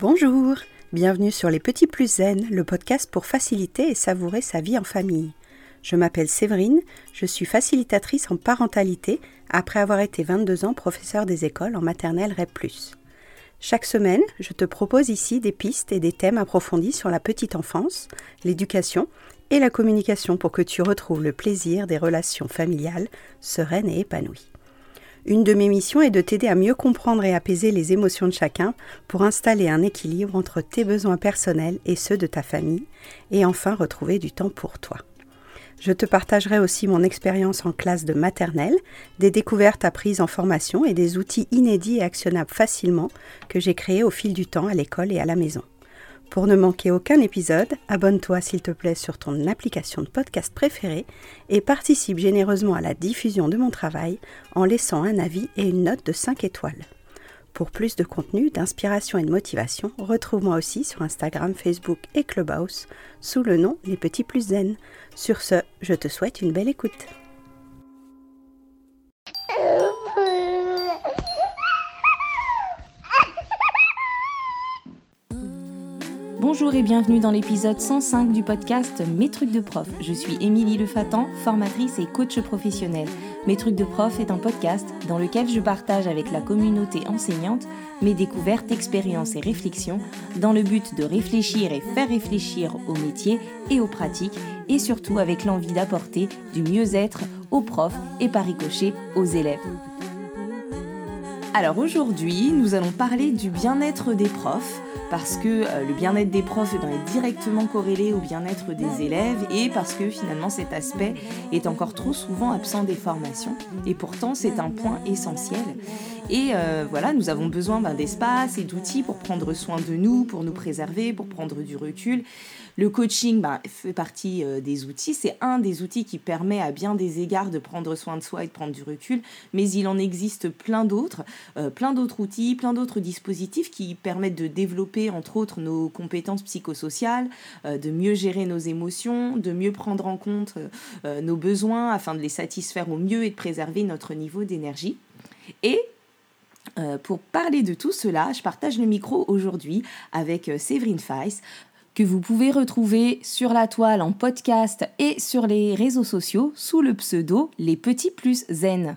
Bonjour, bienvenue sur Les Petits Plus Zen, le podcast pour faciliter et savourer sa vie en famille. Je m'appelle Séverine, je suis facilitatrice en parentalité après avoir été 22 ans professeure des écoles en maternelle REP+. Chaque semaine, je te propose ici des pistes et des thèmes approfondis sur la petite enfance, l'éducation et la communication pour que tu retrouves le plaisir des relations familiales sereines et épanouies. Une de mes missions est de t'aider à mieux comprendre et apaiser les émotions de chacun pour installer un équilibre entre tes besoins personnels et ceux de ta famille et enfin retrouver du temps pour toi. Je te partagerai aussi mon expérience en classe de maternelle, des découvertes apprises en formation et des outils inédits et actionnables facilement que j'ai créés au fil du temps à l'école et à la maison. Pour ne manquer aucun épisode, abonne-toi s'il te plaît sur ton application de podcast préférée et participe généreusement à la diffusion de mon travail en laissant un avis et une note de 5 étoiles. Pour plus de contenu, d'inspiration et de motivation, retrouve-moi aussi sur Instagram, Facebook et Clubhouse sous le nom Les Petits Plus Zen. Sur ce, je te souhaite une belle écoute. Bonjour et bienvenue dans l'épisode 105 du podcast Mes trucs de prof. Je suis Émilie Lefatan, formatrice et coach professionnelle. Mes trucs de prof est un podcast dans lequel je partage avec la communauté enseignante mes découvertes, expériences et réflexions dans le but de réfléchir et faire réfléchir au métier et aux pratiques et surtout avec l'envie d'apporter du mieux-être aux profs et par ricochet aux élèves. Alors aujourd'hui, nous allons parler du bien-être des profs parce que le bien-être des profs est directement corrélé au bien-être des élèves et parce que finalement cet aspect est encore trop souvent absent des formations et pourtant c'est un point essentiel. Et nous avons besoin d'espace et d'outils pour prendre soin de nous, pour nous préserver, pour prendre du recul. Le coaching fait partie des outils, c'est un des outils qui permet à bien des égards de prendre soin de soi et de prendre du recul, mais il en existe plein d'autres outils, plein d'autres dispositifs qui permettent de développer entre autres nos compétences psychosociales, de mieux gérer nos émotions, de mieux prendre en compte nos besoins afin de les satisfaire au mieux et de préserver notre niveau d'énergie. Et pour parler de tout cela, je partage le micro aujourd'hui avec Séverine Feiss, que vous pouvez retrouver sur la toile en podcast et sur les réseaux sociaux sous le pseudo Les Petits Plus Zen.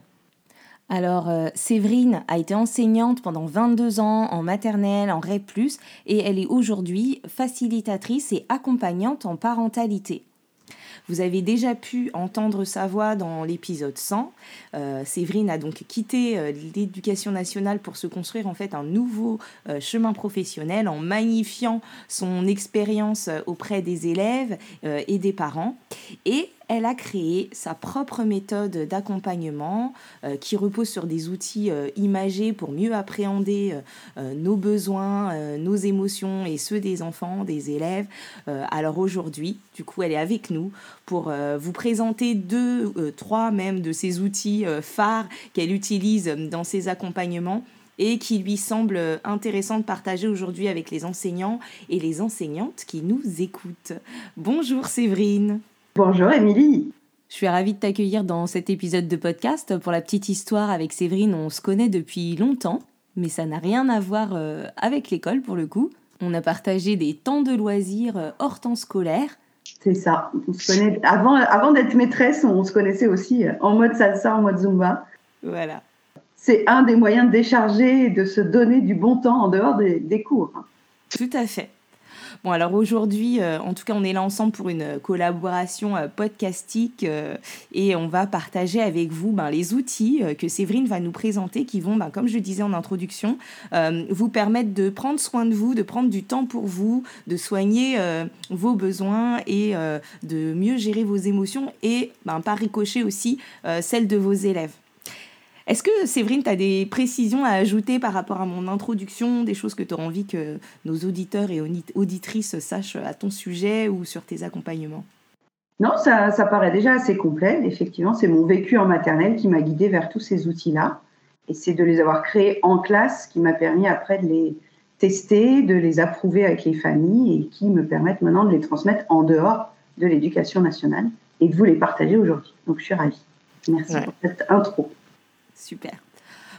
Alors, Séverine a été enseignante pendant 22 ans en maternelle, en REP+, et elle est aujourd'hui facilitatrice et accompagnante en parentalité. Vous avez déjà pu entendre sa voix dans l'épisode 100. Séverine a donc quitté l'éducation nationale pour se construire en fait un nouveau chemin professionnel en magnifiant son expérience auprès des élèves et des parents. Et elle a créé sa propre méthode d'accompagnement qui repose sur des outils imagés pour mieux appréhender nos besoins, nos émotions et ceux des enfants, des élèves. Alors aujourd'hui, du coup, elle est avec nous pour vous présenter trois même de ces outils phares qu'elle utilise dans ses accompagnements et qui lui semble intéressant de partager aujourd'hui avec les enseignants et les enseignantes qui nous écoutent. Bonjour Séverine. Bonjour Émilie. Je suis ravie de t'accueillir dans cet épisode de podcast. Pour la petite histoire, avec Séverine, on se connaît depuis longtemps, mais ça n'a rien à voir avec l'école pour le coup. On a partagé des temps de loisirs hors temps scolaire. C'est ça, on se connaît avant d'être maîtresse, on se connaissait aussi en mode salsa, en mode zumba. Voilà. C'est un des moyens de décharger et de se donner du bon temps en dehors des cours. Tout à fait. Bon, alors aujourd'hui, en tout cas, on est là ensemble pour une collaboration podcastique et on va partager avec vous les outils que Séverine va nous présenter qui vont, comme je le disais en introduction, vous permettre de prendre soin de vous, de prendre du temps pour vous, de soigner vos besoins et de mieux gérer vos émotions et par ricochet aussi celles de vos élèves. Est-ce que, Séverine, tu as des précisions à ajouter par rapport à mon introduction, des choses que tu auras envie que nos auditeurs et auditrices sachent à ton sujet ou sur tes accompagnements ? Non, ça paraît déjà assez complet. Effectivement, c'est mon vécu en maternelle qui m'a guidée vers tous ces outils-là. Et c'est de les avoir créés en classe qui m'a permis après de les tester, de les approuver avec les familles et qui me permettent maintenant de les transmettre en dehors de l'éducation nationale et de vous les partager aujourd'hui. Donc, je suis ravie. Merci pour cette intro. Super.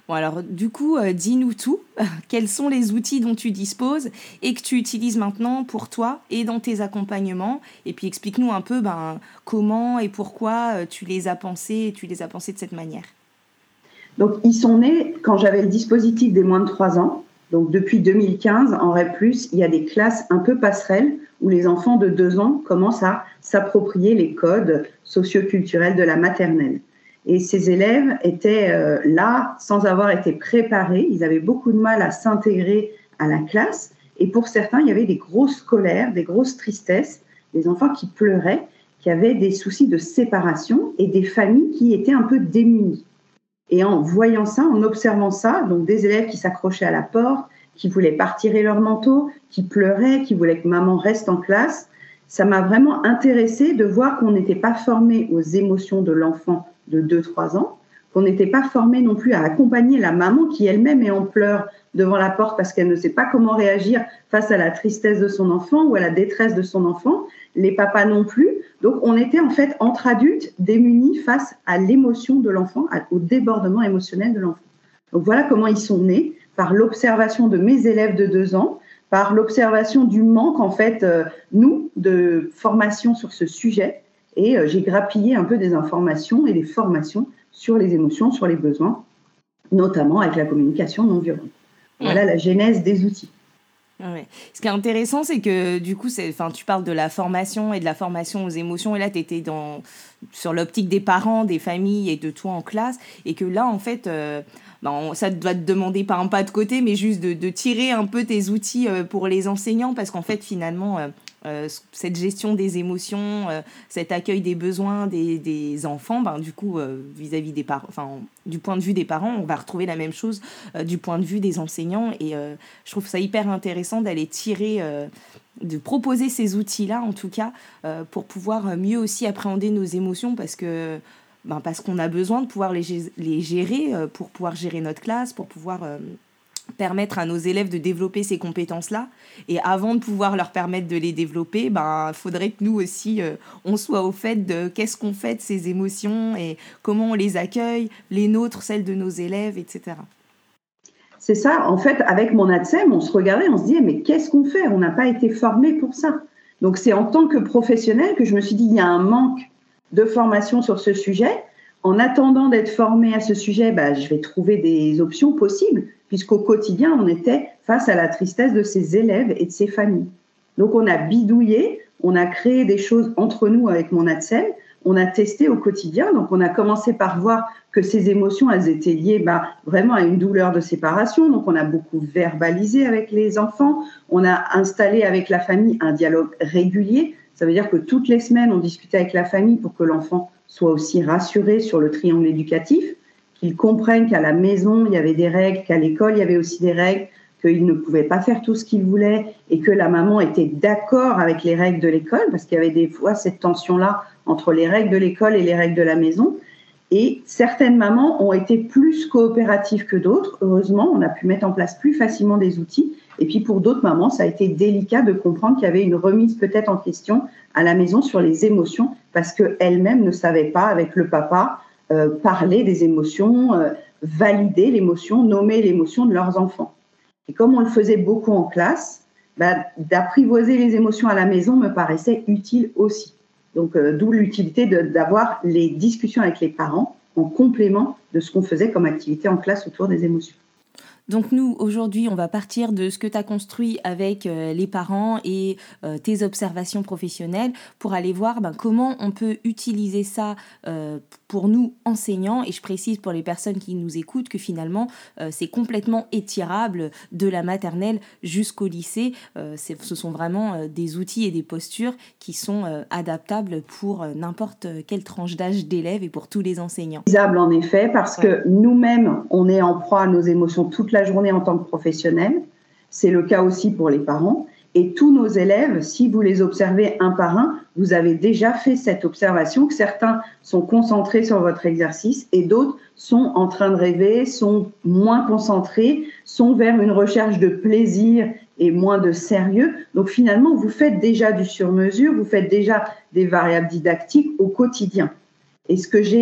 Bon, alors, du coup, dis-nous tout. Quels sont les outils dont tu disposes et que tu utilises maintenant pour toi et dans tes accompagnements? Et puis, explique-nous un peu comment et pourquoi tu les as pensés de cette manière. Donc, ils sont nés quand j'avais le dispositif des moins de 3 ans. Donc, depuis 2015, en REP+, il y a des classes un peu passerelles où les enfants de 2 ans commencent à s'approprier les codes socioculturels de la maternelle. Et ces élèves étaient là sans avoir été préparés. Ils avaient beaucoup de mal à s'intégrer à la classe. Et pour certains, il y avait des grosses colères, des grosses tristesses, des enfants qui pleuraient, qui avaient des soucis de séparation et des familles qui étaient un peu démunies. Et en voyant ça, en observant ça, donc des élèves qui s'accrochaient à la porte, qui voulaient pas retirer leur manteau, qui pleuraient, qui voulaient que maman reste en classe, ça m'a vraiment intéressée de voir qu'on n'était pas formé aux émotions de l'enfant de 2-3 ans, qu'on n'était pas formé non plus à accompagner la maman qui elle-même est en pleurs devant la porte parce qu'elle ne sait pas comment réagir face à la tristesse de son enfant ou à la détresse de son enfant, les papas non plus. Donc on était en fait entre adultes démunis face à l'émotion de l'enfant, au débordement émotionnel de l'enfant. Donc voilà comment ils sont nés, par l'observation de mes élèves de 2 ans, par l'observation du manque en fait, de formation sur ce sujet. Et j'ai grappillé un peu des informations et des formations sur les émotions, sur les besoins, notamment avec la communication non violente. Voilà la genèse des outils. Ouais. Ce qui est intéressant, c'est que du coup, tu parles de la formation et de la formation aux émotions, et là, tu étais sur l'optique des parents, des familles et de toi en classe, et que là, en fait, ça doit te demander pas un pas de côté, mais juste de tirer un peu tes outils pour les enseignants, parce qu'en fait, finalement, cette gestion des émotions, cet accueil des besoins des enfants, du coup, vis-à-vis des parents, du point de vue des parents, on va retrouver la même chose du point de vue des enseignants. Et je trouve ça hyper intéressant d'aller tirer, de proposer ces outils-là, en tout cas, pour pouvoir mieux aussi appréhender nos émotions, parce qu'on a besoin de pouvoir les gérer pour pouvoir gérer notre classe, pour pouvoir permettre à nos élèves de développer ces compétences-là. Et avant de pouvoir leur permettre de les développer, faudrait que nous aussi, on soit au fait de qu'est-ce qu'on fait de ces émotions et comment on les accueille, les nôtres, celles de nos élèves, etc. C'est ça. En fait, avec mon ATSEM, on se regardait, on se disait, mais qu'est-ce qu'on fait? On n'a pas été formé pour ça. Donc, c'est en tant que professionnel que je me suis dit, il y a un manque de formation sur ce sujet. En attendant d'être formé à ce sujet, je vais trouver des options possibles, puisqu'au quotidien, on était face à la tristesse de ces élèves et de ces familles. Donc, on a bidouillé, on a créé des choses entre nous avec mon ATSEM, on a testé au quotidien. Donc, on a commencé par voir que ces émotions, elles étaient liées vraiment à une douleur de séparation. Donc, on a beaucoup verbalisé avec les enfants. On a installé avec la famille un dialogue régulier. Ça veut dire que toutes les semaines, on discutait avec la famille pour que l'enfant soit aussi rassuré sur le triangle éducatif, qu'il comprenne qu'à la maison, il y avait des règles, qu'à l'école, il y avait aussi des règles, qu'il ne pouvait pas faire tout ce qu'il voulait et que la maman était d'accord avec les règles de l'école, parce qu'il y avait des fois cette tension-là entre les règles de l'école et les règles de la maison. Et certaines mamans ont été plus coopératives que d'autres. Heureusement, on a pu mettre en place plus facilement des outils. Et puis pour d'autres mamans, ça a été délicat de comprendre qu'il y avait une remise peut-être en question à la maison sur les émotions, parce qu'elles-mêmes ne savaient pas, avec le papa, parler des émotions, valider l'émotion, nommer l'émotion de leurs enfants. Et comme on le faisait beaucoup en classe, d'apprivoiser les émotions à la maison me paraissait utile aussi. Donc, d'où l'utilité d'avoir les discussions avec les parents en complément de ce qu'on faisait comme activité en classe autour des émotions. Donc nous, aujourd'hui, on va partir de ce que tu as construit avec les parents et tes observations professionnelles pour aller voir comment on peut utiliser ça pour nous, enseignants. Et je précise pour les personnes qui nous écoutent que finalement, c'est complètement étirable de la maternelle jusqu'au lycée. Ce sont vraiment des outils et des postures qui sont adaptables pour n'importe quelle tranche d'âge d'élèves et pour tous les enseignants. En effet, parce que nous-mêmes, on est en proie à nos émotions toute la journée en tant que professionnels. C'est le cas aussi pour les parents. Et tous nos élèves, si vous les observez un par un, vous avez déjà fait cette observation que certains sont concentrés sur votre exercice et d'autres sont en train de rêver, sont moins concentrés, sont vers une recherche de plaisir et moins de sérieux. Donc finalement, vous faites déjà du sur-mesure, vous faites déjà des variables didactiques au quotidien. Et ce que j'ai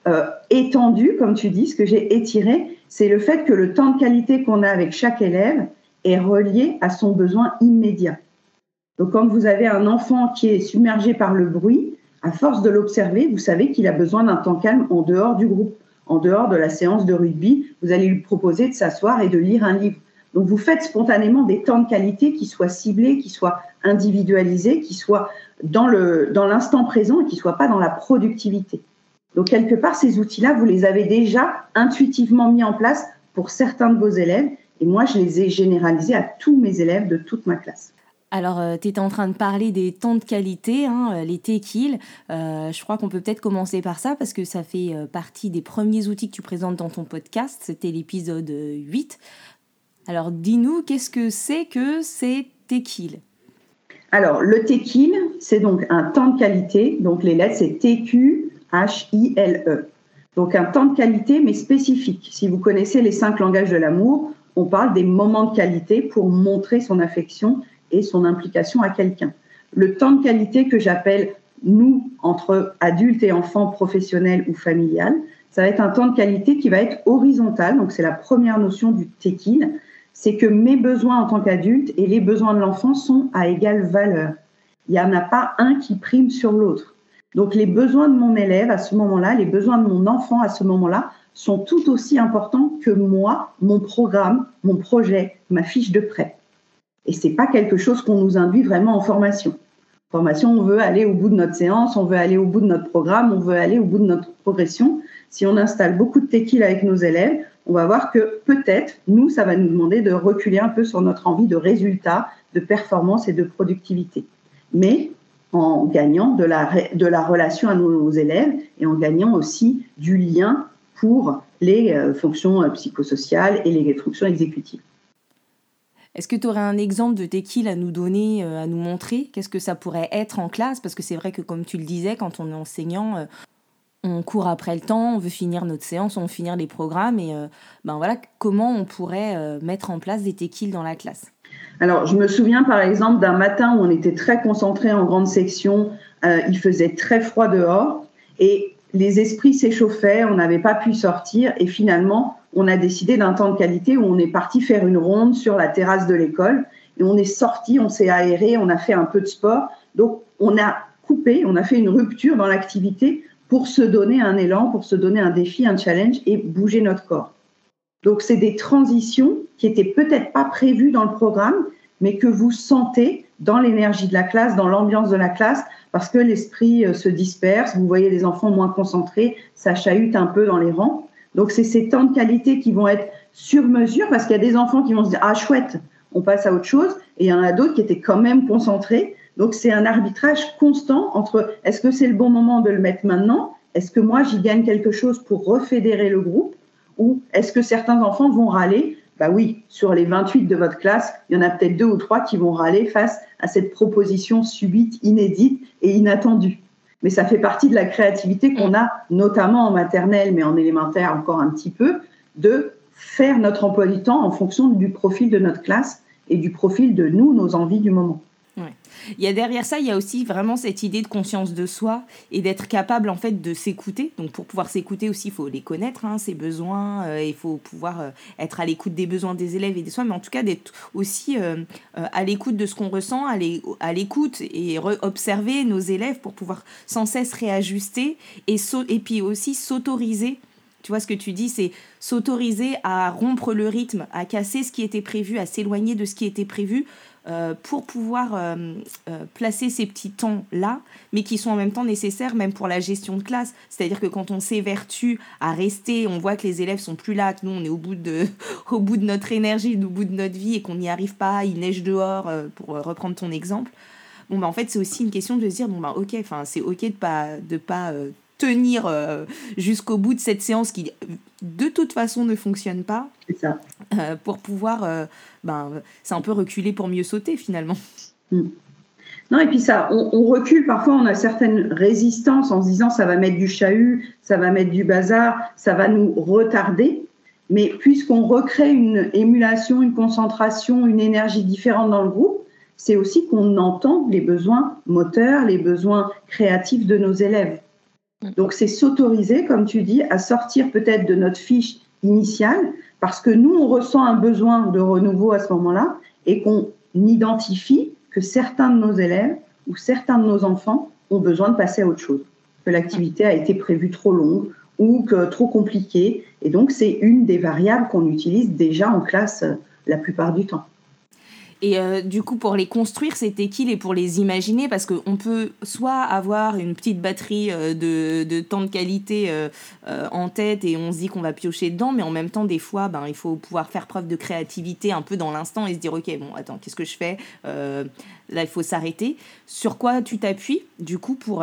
étendu, comme tu dis, ce que j'ai étiré, c'est le fait que le temps de qualité qu'on a avec chaque élève est relié à son besoin immédiat. Donc, quand vous avez un enfant qui est submergé par le bruit, à force de l'observer, vous savez qu'il a besoin d'un temps calme en dehors du groupe, en dehors de la séance de rugby. Vous allez lui proposer de s'asseoir et de lire un livre. Donc, vous faites spontanément des temps de qualité qui soient ciblés, qui soient individualisés, qui soient dans l'instant présent et qui ne soient pas dans la productivité. Donc, quelque part, ces outils-là, vous les avez déjà intuitivement mis en place pour certains de vos élèves. Et moi, je les ai généralisés à tous mes élèves de toute ma classe. Alors, tu étais en train de parler des temps de qualité, les TKIL. Je crois qu'on peut peut-être commencer par ça parce que ça fait partie des premiers outils que tu présentes dans ton podcast. C'était l'épisode 8. Alors, dis-nous, qu'est-ce que c'est que ces TKIL ? Alors, le TKIL, c'est donc un temps de qualité. Donc, les lettres, c'est TQHILE. Donc, un temps de qualité, mais spécifique. Si vous connaissez les 5 langages de l'amour, on parle des moments de qualité pour montrer son affection et son implication à quelqu'un. Le temps de qualité que j'appelle, nous, entre adultes et enfants, professionnels ou familial, ça va être un temps de qualité qui va être horizontal. Donc, c'est la première notion du TKIL. C'est que mes besoins en tant qu'adulte et les besoins de l'enfant sont à égale valeur. Il n'y en a pas un qui prime sur l'autre. Donc, les besoins de mon élève à ce moment-là, les besoins de mon enfant à ce moment-là, sont tout aussi importants que moi, mon programme, mon projet, ma fiche de prêt. Et ce n'est pas quelque chose qu'on nous induit vraiment en formation. En formation, on veut aller au bout de notre séance, on veut aller au bout de notre programme, on veut aller au bout de notre progression. Si on installe beaucoup de TKIL avec nos élèves, on va voir que peut-être, nous, ça va nous demander de reculer un peu sur notre envie de résultat, de performance et de productivité. Mais en gagnant de la relation à nos élèves et en gagnant aussi du lien pour les fonctions psychosociales et les fonctions exécutives. Est-ce que tu aurais un exemple de TKIL à nous donner, à nous montrer ? Qu'est-ce que ça pourrait être en classe ? Parce que c'est vrai que, comme tu le disais, quand on est enseignant, on court après le temps, on veut finir notre séance, on veut finir les programmes. Et voilà, comment on pourrait mettre en place des TKIL dans la classe ? Alors, je me souviens par exemple d'un matin où on était très concentrés en grande section, il faisait très froid dehors et les esprits s'échauffaient, on n'avait pas pu sortir et finalement, on a décidé d'un temps de qualité où on est parti faire une ronde sur la terrasse de l'école et on est sorti, on s'est aéré, on a fait un peu de sport. Donc, on a coupé, on a fait une rupture dans l'activité pour se donner un élan, pour se donner un défi, un challenge et bouger notre corps. Donc, c'est des transitions qui n'étaient peut-être pas prévues dans le programme, mais que vous sentez dans l'énergie de la classe, dans l'ambiance de la classe, parce que l'esprit se disperse, vous voyez les enfants moins concentrés, ça chahute un peu dans les rangs. Donc, c'est ces temps de qualité qui vont être sur mesure, parce qu'il y a des enfants qui vont se dire « Ah, chouette, on passe à autre chose », et il y en a d'autres qui étaient quand même concentrés. Donc, c'est un arbitrage constant entre est-ce que c'est le bon moment de le mettre maintenant ? Est-ce que moi, j'y gagne quelque chose pour refédérer le groupe ? Ou est-ce que certains enfants vont râler ? Bah oui, sur les 28 de votre classe, il y en a peut-être 2 ou 3 qui vont râler face à cette proposition subite, inédite et inattendue. Mais ça fait partie de la créativité qu'on a, notamment en maternelle, mais en élémentaire encore un petit peu, de faire notre emploi du temps en fonction du profil de notre classe et du profil de nous, nos envies du moment. Ouais. Derrière ça, il y a aussi vraiment cette idée de conscience de soi et d'être capable en fait de s'écouter. Donc pour pouvoir s'écouter aussi, il faut les connaître, ses besoins. Il faut pouvoir être à l'écoute des besoins des élèves et des soins, mais en tout cas d'être aussi à l'écoute de ce qu'on ressent, à l'écoute et observer nos élèves pour pouvoir sans cesse réajuster et puis aussi s'autoriser. Tu vois, ce que tu dis, c'est s'autoriser à rompre le rythme, à casser ce qui était prévu, à s'éloigner de ce qui était prévu pour pouvoir placer ces petits temps-là, mais qui sont en même temps nécessaires même pour la gestion de classe. C'est-à-dire que quand on s'évertue à rester, on voit que les élèves sont plus là, que nous, on est au bout de notre énergie, au bout de notre vie et qu'on n'y arrive pas, il neige dehors, pour reprendre ton exemple. En fait, c'est aussi une question de se dire, ok, c'est ok de pas tenir jusqu'au bout de cette séance qui de toute façon ne fonctionne pas. C'est ça. Pour pouvoir c'est un peu reculer pour mieux sauter finalement. Non, et puis ça, on recule, parfois on a certaines résistances en se disant ça va mettre du chahut, ça va mettre du bazar, ça va nous retarder, mais puisqu'on recrée une émulation, une concentration, une énergie différente dans le groupe, c'est aussi qu'on entend les besoins moteurs, les besoins créatifs de nos élèves. Donc, c'est s'autoriser, comme tu dis, à sortir peut-être de notre fiche initiale, parce que nous, on ressent un besoin de renouveau à ce moment-là, et qu'on identifie que certains de nos élèves ou certains de nos enfants ont besoin de passer à autre chose, que l'activité a été prévue trop longue ou que trop compliquée. Et donc, c'est une des variables qu'on utilise déjà en classe la plupart du temps. Et du coup, pour les construire, ces techies, et pour les imaginer, parce qu'on peut soit avoir une petite batterie de temps de qualité en tête et on se dit qu'on va piocher dedans, mais en même temps, des fois, il faut pouvoir faire preuve de créativité un peu dans l'instant et se dire, ok, bon, attends, qu'est-ce que je fais là, il faut s'arrêter. Sur quoi tu t'appuies, du coup, pour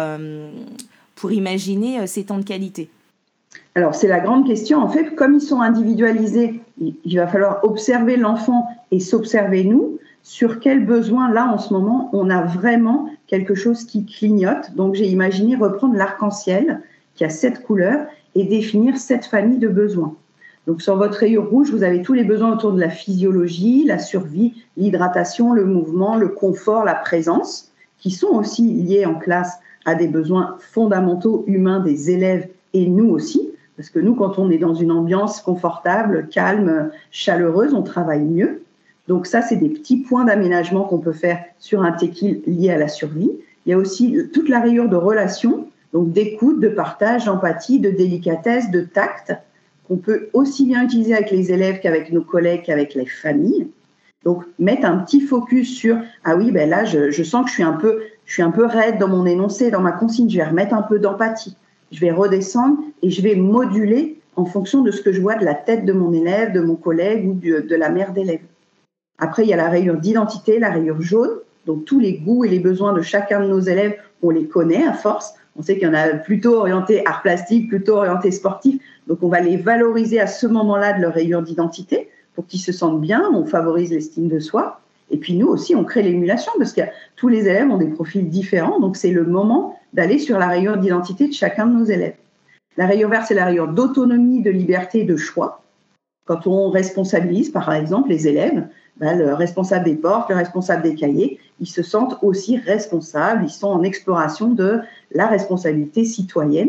imaginer ces temps de qualité? Alors, c'est la grande question. En fait, comme ils sont individualisés, il va falloir observer l'enfant et s'observer nous. Sur quel besoin, là, en ce moment, on a vraiment quelque chose qui clignote. Donc, j'ai imaginé reprendre l'arc-en-ciel, qui a 7 couleurs, et définir 7 familles de besoins. Donc, sur votre rayure rouge, vous avez tous les besoins autour de la physiologie, la survie, l'hydratation, le mouvement, le confort, la présence, qui sont aussi liés en classe à des besoins fondamentaux humains des élèves et nous aussi. Parce que nous, quand on est dans une ambiance confortable, calme, chaleureuse, on travaille mieux. Donc ça, c'est des petits points d'aménagement qu'on peut faire sur un techile lié à la survie. Il y a aussi toute la rayure de relation, donc d'écoute, de partage, d'empathie, de délicatesse, de tact, qu'on peut aussi bien utiliser avec les élèves qu'avec nos collègues, qu'avec les familles. Donc mettre un petit focus sur « Ah oui, ben là, je sens que je suis un peu raide dans mon énoncé, dans ma consigne, je vais remettre un peu d'empathie. Je vais redescendre et je vais moduler en fonction de ce que je vois de la tête de mon élève, de mon collègue ou de la mère d'élève. » Après, il y a la rayure d'identité, la rayure jaune. Donc, tous les goûts et les besoins de chacun de nos élèves, on les connaît à force. On sait qu'il y en a plutôt orientés art plastique, plutôt orientés sportif. Donc, on va les valoriser à ce moment-là de leur rayure d'identité pour qu'ils se sentent bien. On favorise l'estime de soi. Et puis, nous aussi, on crée l'émulation parce que tous les élèves ont des profils différents. Donc, c'est le moment d'aller sur la rayure d'identité de chacun de nos élèves. La rayure verte, c'est la rayure d'autonomie, de liberté et de choix. Quand on responsabilise, par exemple, les élèves, le responsable des portes, le responsable des cahiers, ils se sentent aussi responsables, ils sont en exploration de la responsabilité citoyenne.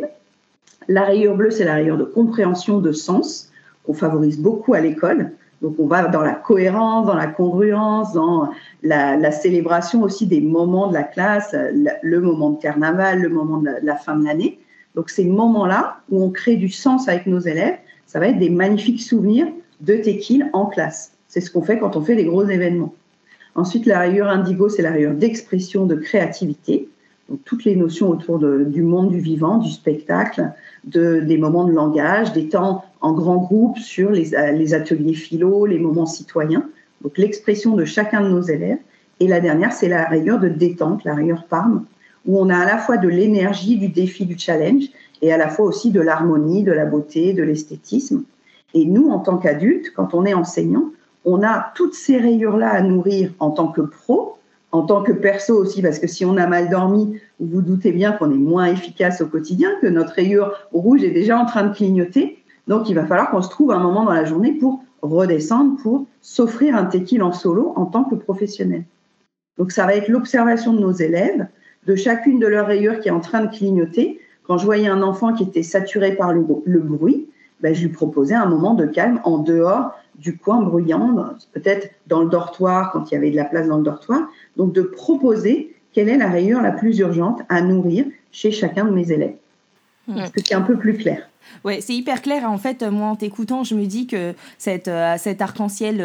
La rayure bleue, c'est la rayure de compréhension de sens, qu'on favorise beaucoup à l'école. Donc, on va dans la cohérence, dans la congruence, dans la célébration aussi des moments de la classe, le moment de carnaval, le moment de la fin de l'année. Donc, ces moments-là où on crée du sens avec nos élèves, ça va être des magnifiques souvenirs de techies en classe. C'est ce qu'on fait quand on fait des gros événements. Ensuite, la rayure indigo, c'est la rayure d'expression, de créativité. Donc, toutes les notions autour du monde du vivant, du spectacle, des moments de langage, des temps en grand groupe sur les ateliers philo, les moments citoyens. Donc, l'expression de chacun de nos élèves. Et la dernière, c'est la rayure de détente, la rayure Parme, où on a à la fois de l'énergie, du défi, du challenge, et à la fois aussi de l'harmonie, de la beauté, de l'esthétisme. Et nous, en tant qu'adultes, quand on est enseignant, on a toutes ces rayures-là à nourrir en tant que pro, en tant que perso aussi, parce que si on a mal dormi, vous vous doutez bien qu'on est moins efficace au quotidien, que notre rayure rouge est déjà en train de clignoter. Donc, il va falloir qu'on se trouve un moment dans la journée pour redescendre, pour s'offrir un techies en solo en tant que professionnel. Donc, ça va être l'observation de nos élèves, de chacune de leurs rayures qui est en train de clignoter. Quand je voyais un enfant qui était saturé par le bruit, je lui proposais un moment de calme en dehors du coin bruyant, peut-être dans le dortoir, quand il y avait de la place dans le dortoir. Donc, de proposer quelle est la rayure la plus urgente à nourrir chez chacun de mes élèves. Est-ce que c'est un peu plus clair ? Ouais, c'est hyper clair. En fait, moi, en t'écoutant, je me dis que cet arc-en-ciel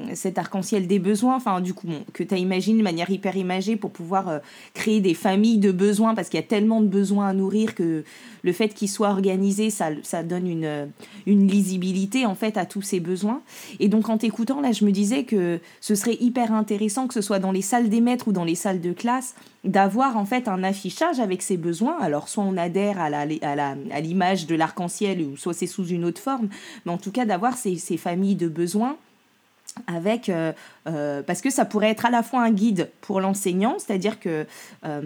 des besoins, enfin, du coup, que tu as imaginé de manière hyper imagée pour pouvoir créer des familles de besoins, parce qu'il y a tellement de besoins à nourrir que le fait qu'ils soient organisés, ça donne une lisibilité, en fait, à tous ces besoins. Et donc, en t'écoutant, là, je me disais que ce serait hyper intéressant, que ce soit dans les salles des maîtres ou dans les salles de classe, d'avoir, en fait, un affichage avec ces besoins. Alors, soit on adhère à l'image de l'arc-en-ciel, ou soit c'est sous une autre forme, mais en tout cas d'avoir ces familles de besoins avec parce que ça pourrait être à la fois un guide pour l'enseignant, c'est-à-dire que à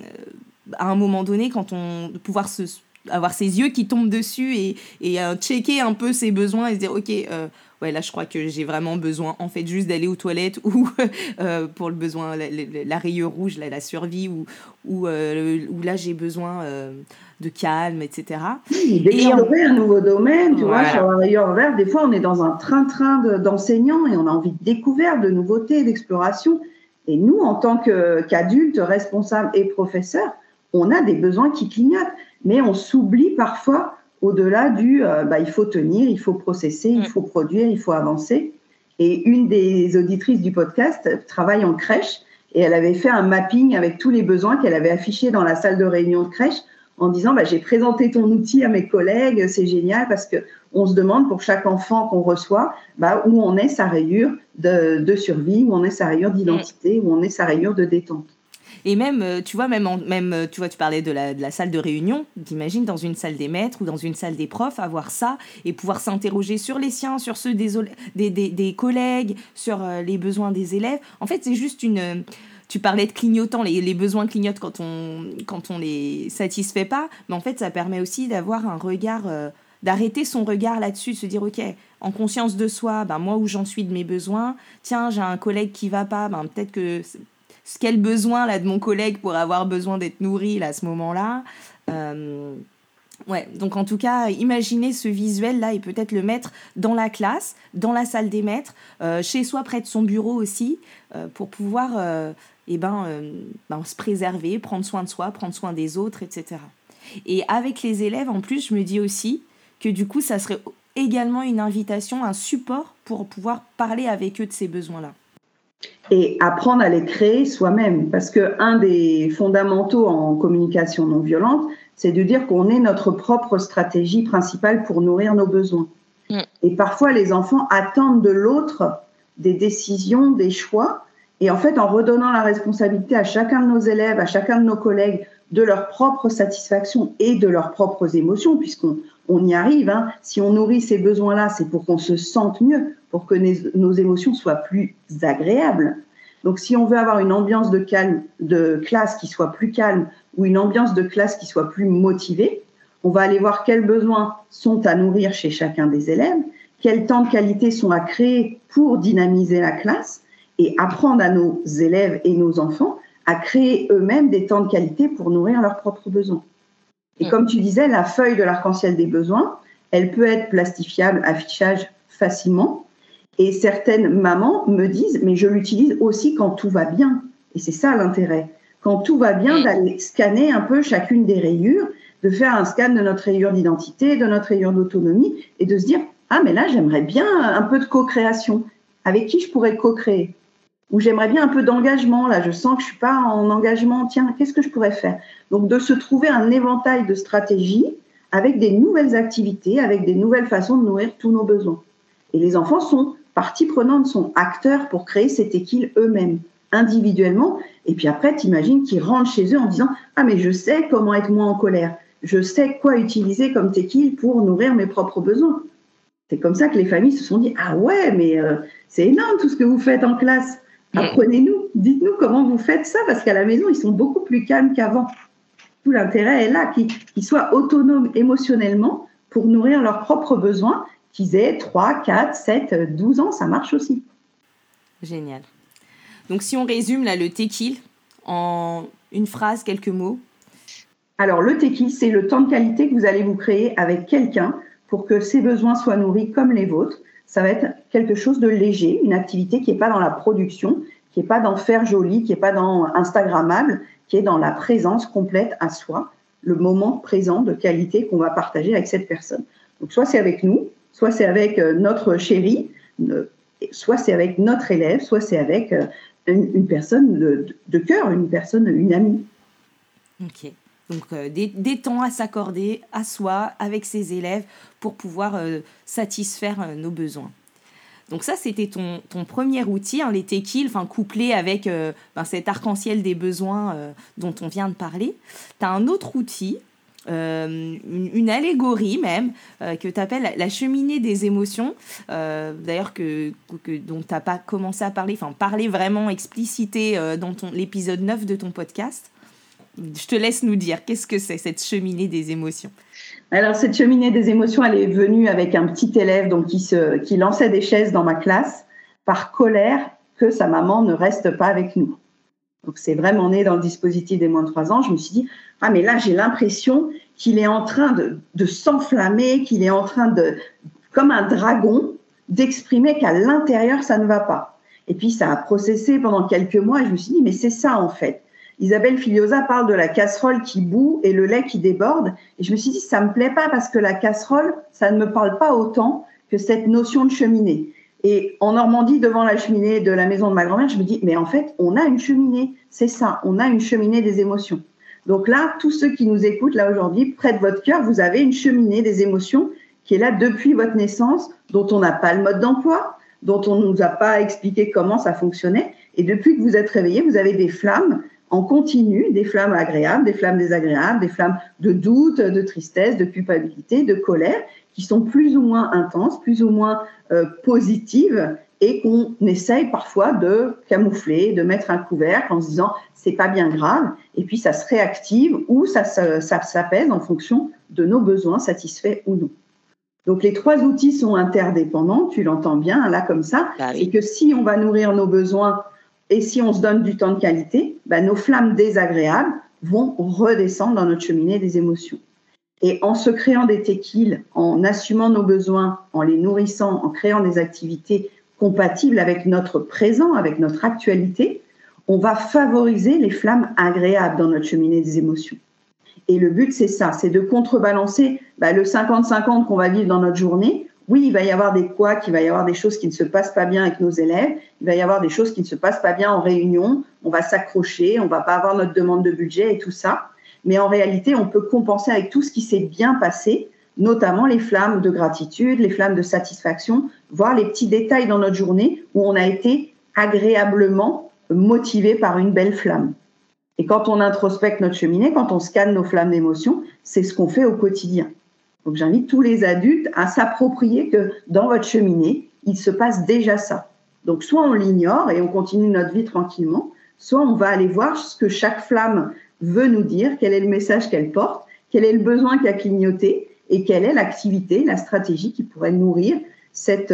un moment donné, quand on pouvoir avoir ses yeux qui tombent dessus et checker un peu ses besoins et se dire ok, ouais, là je crois que j'ai vraiment besoin en fait juste d'aller aux toilettes ou pour le besoin, la rayure rouge, la survie, ou là j'ai besoin de calme, etc. D'explorer un nouveau domaine, tu vois, Voilà. sur la rayure verte, des fois on est dans un train-train d'enseignants et on a envie de découverte, de nouveautés, d'exploration. Et nous, en tant qu'adultes, responsables et professeurs, on a des besoins qui clignotent. Mais on s'oublie parfois au-delà il faut tenir, il faut processer, il faut produire, il faut avancer. Et une des auditrices du podcast travaille en crèche et elle avait fait un mapping avec tous les besoins qu'elle avait affichés dans la salle de réunion de crèche en disant j'ai présenté ton outil à mes collègues, c'est génial parce qu'on se demande pour chaque enfant qu'on reçoit où en est sa rayure de survie, où en est sa rayure d'identité, où en est sa rayure de détente. Et même, tu vois, tu vois, tu parlais de la salle de réunion. T'imagines dans une salle des maîtres ou dans une salle des profs, avoir ça et pouvoir s'interroger sur les siens, sur ceux des collègues, sur les besoins des élèves. En fait, c'est juste tu parlais de clignotant, les besoins clignotent quand on les satisfait pas. Mais en fait, ça permet aussi d'avoir un regard, d'arrêter son regard là-dessus, de se dire, OK, en conscience de soi, moi où j'en suis de mes besoins, tiens, j'ai un collègue qui va pas, peut-être que... Quel besoin là de mon collègue pour avoir besoin d'être nourri là, à ce moment-là. Ouais, donc en tout cas, imaginez ce visuel-là et peut-être le mettre dans la classe, dans la salle des maîtres, chez soi, près de son bureau aussi, pour pouvoir se préserver, prendre soin de soi, prendre soin des autres, etc. Et avec les élèves, en plus, je me dis aussi que du coup, ça serait également une invitation, un support pour pouvoir parler avec eux de ces besoins-là. Et apprendre à les créer soi-même. Parce qu'un des fondamentaux en communication non violente, c'est de dire qu'on est notre propre stratégie principale pour nourrir nos besoins. Et parfois, les enfants attendent de l'autre des décisions, des choix. Et en fait, en redonnant la responsabilité à chacun de nos élèves, à chacun de nos collègues, de leur propre satisfaction et de leurs propres émotions, puisqu'on y arrive. Si on nourrit ces besoins-là, c'est pour qu'on se sente mieux, pour que nos émotions soient plus agréables. Donc, si on veut avoir une ambiance de classe qui soit plus calme ou une ambiance de classe qui soit plus motivée, on va aller voir quels besoins sont à nourrir chez chacun des élèves, quels temps de qualité sont à créer pour dynamiser la classe et apprendre à nos élèves et nos enfants à créer eux-mêmes des temps de qualité pour nourrir leurs propres besoins. Et comme tu disais, la feuille de l'arc-en-ciel des besoins, elle peut être plastifiable, affichage facilement. Et certaines mamans me disent, mais je l'utilise aussi quand tout va bien. Et c'est ça l'intérêt. Quand tout va bien, d'aller scanner un peu chacune des rayures, de faire un scan de notre rayure d'identité, de notre rayure d'autonomie, et de se dire, mais là, j'aimerais bien un peu de co-création. Avec qui je pourrais co-créer ? Ou j'aimerais bien un peu d'engagement. Là, je sens que je ne suis pas en engagement. Tiens, qu'est-ce que je pourrais faire ? Donc, de se trouver un éventail de stratégies avec des nouvelles activités, avec des nouvelles façons de nourrir tous nos besoins. Et les enfants sont partie prenante, sont acteurs pour créer cet équilibre eux-mêmes, individuellement. Et puis après, t'imagines qu'ils rentrent chez eux en disant « Ah, mais je sais comment être moins en colère. Je sais quoi utiliser comme tequil pour nourrir mes propres besoins. » C'est comme ça que les familles se sont dit « Ah ouais, mais c'est énorme tout ce que vous faites en classe. Apprenez-nous, dites-nous comment vous faites ça, parce qu'à la maison, ils sont beaucoup plus calmes qu'avant. » Tout l'intérêt est là, qu'ils soient autonomes émotionnellement pour nourrir leurs propres besoins, qu'ils aient 3, 4, 7, 12 ans, ça marche aussi. Génial. Donc, si on résume là, le tequil en une phrase, quelques mots. Alors, le tequil, c'est le temps de qualité que vous allez vous créer avec quelqu'un pour que ses besoins soient nourris comme les vôtres. Ça va être quelque chose de léger, une activité qui n'est pas dans la production, qui n'est pas dans faire joli, qui n'est pas dans Instagrammable, qui est dans la présence complète à soi, le moment présent de qualité qu'on va partager avec cette personne. Donc, soit c'est avec nous, soit c'est avec notre chéri, soit c'est avec notre élève, soit c'est avec une personne de cœur, une amie. Ok. Donc, des temps à s'accorder à soi, avec ses élèves, pour pouvoir satisfaire nos besoins. Donc ça, c'était ton premier outil, les tequils, couplé avec cet arc-en-ciel des besoins dont on vient de parler. Tu as un autre outil, une allégorie même, que tu appelles la cheminée des émotions, d'ailleurs dont tu n'as pas commencé à parler vraiment explicité dans l'épisode 9 de ton podcast. Je te laisse nous dire, qu'est-ce que c'est cette cheminée des émotions ? Alors, cette cheminée des émotions, elle est venue avec un petit élève donc, qui lançait des chaises dans ma classe par colère que sa maman ne reste pas avec nous. Donc, c'est vraiment né dans le dispositif des moins de 3 ans. Je me suis dit, ah, mais là, j'ai l'impression qu'il est en train de s'enflammer, qu'il est en train de, comme un dragon, d'exprimer qu'à l'intérieur, ça ne va pas. Et puis, ça a processé pendant quelques mois et je me suis dit, mais c'est ça, en fait. Isabelle Filiosa parle de la casserole qui bout et le lait qui déborde. Et je me suis dit, ça me plaît pas parce que la casserole, ça ne me parle pas autant que cette notion de cheminée. Et en Normandie, devant la cheminée de la maison de ma grand-mère, je me dis, mais en fait, on a une cheminée. C'est ça, on a une cheminée des émotions. Donc là, tous ceux qui nous écoutent là aujourd'hui, près de votre cœur, vous avez une cheminée des émotions qui est là depuis votre naissance, dont on n'a pas le mode d'emploi, dont on ne nous a pas expliqué comment ça fonctionnait. Et depuis que vous êtes réveillés, vous avez des flammes en continu, des flammes agréables, des flammes désagréables, des flammes de doute, de tristesse, de culpabilité, de colère, qui sont plus ou moins intenses, plus ou moins positives, et qu'on essaye parfois de camoufler, de mettre un couvercle en se disant c'est pas bien grave, et puis ça se réactive ou ça s'apaise en fonction de nos besoins satisfaits ou non. Donc les 3 outils sont interdépendants, tu l'entends bien là comme ça, c'est que si on va nourrir nos besoins et si on se donne du temps de qualité, nos flammes désagréables vont redescendre dans notre cheminée des émotions. Et en se créant des tequiles, en assumant nos besoins, en les nourrissant, en créant des activités compatibles avec notre présent, avec notre actualité, on va favoriser les flammes agréables dans notre cheminée des émotions. Et le but, c'est ça, c'est de contrebalancer le 50-50 qu'on va vivre dans notre journée. Oui, il va y avoir des couacs, il va y avoir des choses qui ne se passent pas bien avec nos élèves, il va y avoir des choses qui ne se passent pas bien en réunion, on va s'accrocher, on ne va pas avoir notre demande de budget et tout ça. Mais en réalité, on peut compenser avec tout ce qui s'est bien passé, notamment les flammes de gratitude, les flammes de satisfaction, voire les petits détails dans notre journée où on a été agréablement motivé par une belle flamme. Et quand on introspecte notre cheminée, quand on scanne nos flammes d'émotion, c'est ce qu'on fait au quotidien. Donc j'invite tous les adultes à s'approprier que dans votre cheminée, il se passe déjà ça. Donc soit on l'ignore et on continue notre vie tranquillement, soit on va aller voir ce que chaque flamme veut nous dire, quel est le message qu'elle porte, quel est le besoin qu'a clignoté et quelle est l'activité, la stratégie qui pourrait nourrir cette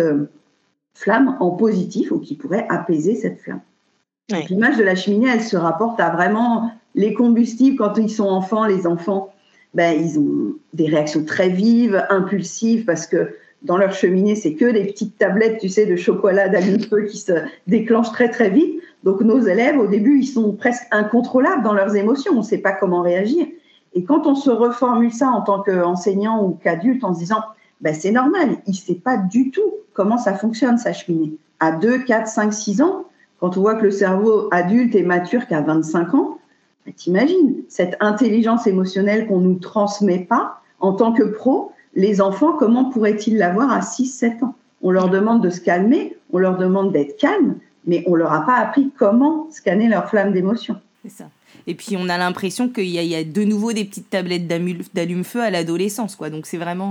flamme en positif ou qui pourrait apaiser cette flamme. Ouais. L'image de la cheminée, elle se rapporte à vraiment les combustibles quand ils sont enfants. Les enfants, ils ont des réactions très vives, impulsives, parce que dans leur cheminée, c'est que des petites tablettes, tu sais, de chocolat d'allume-feu qui se déclenchent très, très vite. Donc, nos élèves, au début, ils sont presque incontrôlables dans leurs émotions. On ne sait pas comment réagir. Et quand on se reformule ça en tant qu'enseignant ou qu'adulte en se disant c'est normal, il ne sait pas du tout comment ça fonctionne, sa cheminée. À 2, 4, 5, 6 ans, quand on voit que le cerveau adulte est mature qu'à 25 ans, t'imagines, cette intelligence émotionnelle qu'on ne nous transmet pas en tant que pro, les enfants, comment pourraient-ils l'avoir à 6, 7 ans? On leur demande de se calmer, on leur demande d'être calme, mais on ne leur a pas appris comment scanner leur flamme d'émotion. C'est ça. Et puis, on a l'impression qu'il y a de nouveau des petites tablettes d'allume-feu à l'adolescence, quoi. Donc, c'est vraiment,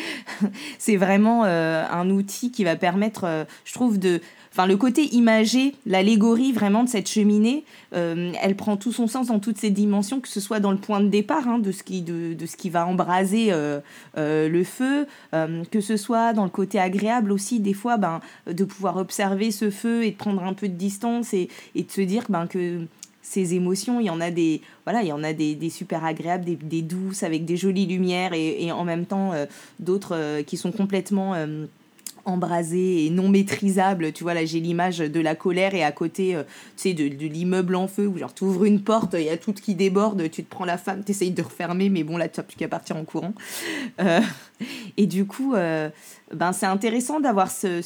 un outil qui va permettre, je trouve, le côté imagé, l'allégorie vraiment de cette cheminée, elle prend tout son sens dans toutes ses dimensions, que ce soit dans le point de départ de ce qui va embraser le feu, que ce soit dans le côté agréable aussi, des fois, de pouvoir observer ce feu et de prendre un peu de distance et de se dire que ces émotions, il y en a des super agréables, des douces avec des jolies lumières et en même temps d'autres qui sont complètement embrasées et non maîtrisables. Tu vois, là j'ai l'image de la colère et à côté de l'immeuble en feu où genre tu ouvres une porte, il y a tout qui déborde, tu te prends la femme, tu essayes de refermer, mais bon là tu n'as plus qu'à partir en courant. Et du coup, c'est intéressant d'avoir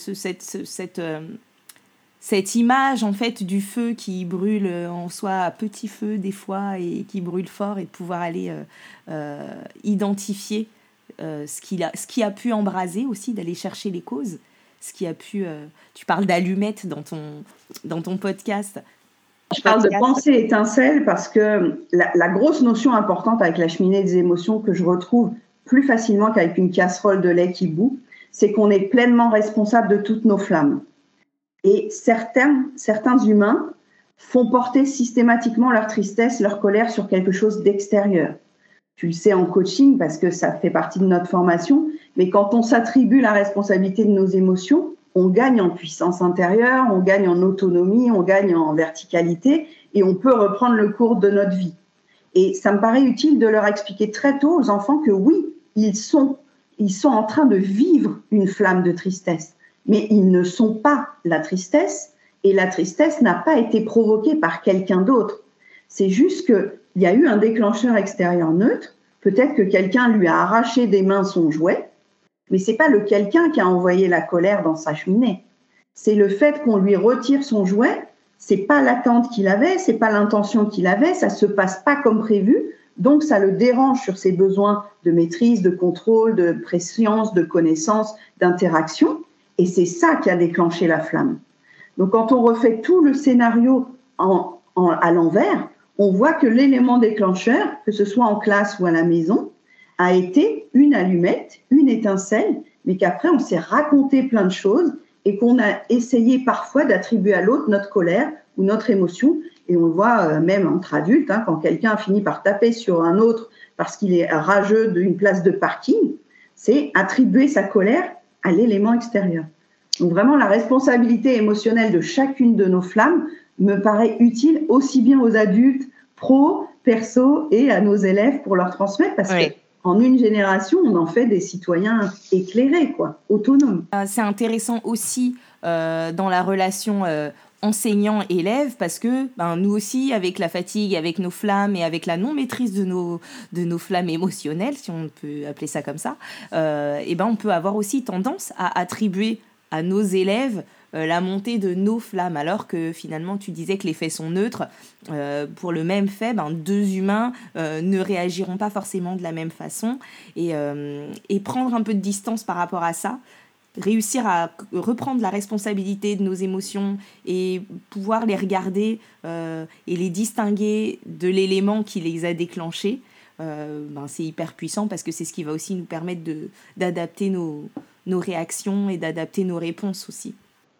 cette image en fait du feu qui brûle en soi à petit feu des fois et qui brûle fort, et de pouvoir aller identifier ce qui a pu embraser aussi, d'aller chercher les causes, ce qui a pu tu parles d'allumettes dans ton podcast. Je parle de pensée étincelle parce que la grosse notion importante avec la cheminée des émotions que je retrouve plus facilement qu'avec une casserole de lait qui bout, c'est qu'on est pleinement responsable de toutes nos flammes. Et certains humains font porter systématiquement leur tristesse, leur colère sur quelque chose d'extérieur. Tu le sais en coaching parce que ça fait partie de notre formation, mais quand on s'attribue la responsabilité de nos émotions, on gagne en puissance intérieure, on gagne en autonomie, on gagne en verticalité et on peut reprendre le cours de notre vie. Et ça me paraît utile de leur expliquer très tôt aux enfants que oui, ils sont en train de vivre une flamme de tristesse, mais ils ne sont pas la tristesse et la tristesse n'a pas été provoquée par quelqu'un d'autre. C'est juste qu'il y a eu un déclencheur extérieur neutre, peut-être que quelqu'un lui a arraché des mains son jouet, mais ce n'est pas le quelqu'un qui a envoyé la colère dans sa cheminée. C'est le fait qu'on lui retire son jouet, ce n'est pas l'attente qu'il avait, ce n'est pas l'intention qu'il avait, ça ne se passe pas comme prévu, donc ça le dérange sur ses besoins de maîtrise, de contrôle, de préscience, de connaissance, d'interaction, et c'est ça qui a déclenché la flamme. Donc quand on refait tout le scénario à l'envers, on voit que l'élément déclencheur, que ce soit en classe ou à la maison, a été une allumette, une étincelle, mais qu'après on s'est raconté plein de choses et qu'on a essayé parfois d'attribuer à l'autre notre colère ou notre émotion. Et on le voit même entre adultes, quand quelqu'un finit par taper sur un autre parce qu'il est rageux d'une place de parking, c'est attribuer sa colère à l'élément extérieur. Donc vraiment, la responsabilité émotionnelle de chacune de nos flammes me paraît utile aussi bien aux adultes, pro, perso et à nos élèves pour leur transmettre parce qu'en une génération, on en fait des citoyens éclairés, autonomes. C'est intéressant aussi dans la relation enseignant-élève parce que nous aussi, avec la fatigue, avec nos flammes et avec la non-maîtrise de nos flammes émotionnelles, si on peut appeler ça comme ça, on peut avoir aussi tendance à attribuer à nos élèves la montée de nos flammes, alors que finalement tu disais que les faits sont neutres. Pour le même fait, deux humains ne réagiront pas forcément de la même façon et prendre un peu de distance par rapport à ça, réussir à reprendre la responsabilité de nos émotions et pouvoir les regarder et les distinguer de l'élément qui les a déclenchés, c'est hyper puissant parce que c'est ce qui va aussi nous permettre d'adapter nos réactions et d'adapter nos réponses aussi.